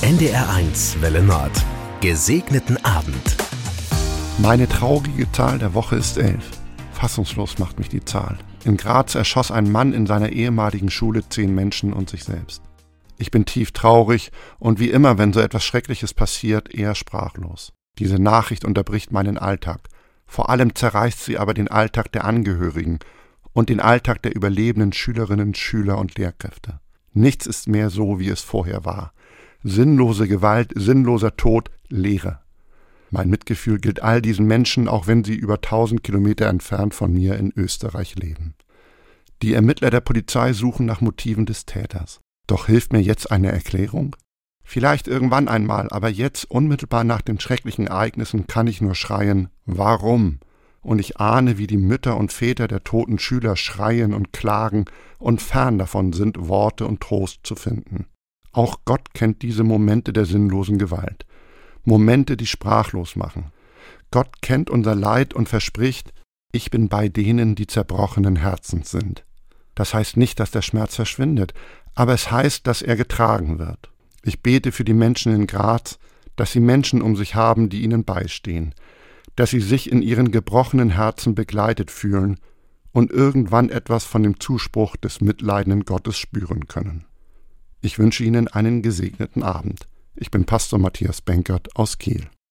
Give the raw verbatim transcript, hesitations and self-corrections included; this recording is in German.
N D R eins Welle Nord. Gesegneten Abend. Meine traurige Zahl der Woche ist elf. Fassungslos macht mich die Zahl. In Graz erschoss ein Mann in seiner ehemaligen Schule zehn Menschen und sich selbst. Ich bin tief traurig und wie immer, wenn so etwas Schreckliches passiert, eher sprachlos. Diese Nachricht unterbricht meinen Alltag. Vor allem zerreißt sie aber den Alltag der Angehörigen und den Alltag der überlebenden Schülerinnen, Schüler und Lehrkräfte. Nichts ist mehr so, wie es vorher war. Sinnlose Gewalt, sinnloser Tod, Leere. Mein Mitgefühl gilt all diesen Menschen, auch wenn sie über tausend Kilometer entfernt von mir in Österreich leben. Die Ermittler der Polizei suchen nach Motiven des Täters. Doch hilft mir jetzt eine Erklärung? Vielleicht irgendwann einmal, aber jetzt, unmittelbar nach den schrecklichen Ereignissen, kann ich nur schreien, warum? Und ich ahne, wie die Mütter und Väter der toten Schüler schreien und klagen und fern davon sind, Worte und Trost zu finden. Auch Gott kennt diese Momente der sinnlosen Gewalt. Momente, die sprachlos machen. Gott kennt unser Leid und verspricht, ich bin bei denen, die zerbrochenen Herzens sind. Das heißt nicht, dass der Schmerz verschwindet, aber es heißt, dass er getragen wird. Ich bete für die Menschen in Graz, dass sie Menschen um sich haben, die ihnen beistehen, dass sie sich in ihren gebrochenen Herzen begleitet fühlen und irgendwann etwas von dem Zuspruch des mitleidenden Gottes spüren können. Ich wünsche Ihnen einen gesegneten Abend. Ich bin Pastor Matthias Benkert aus Kiel.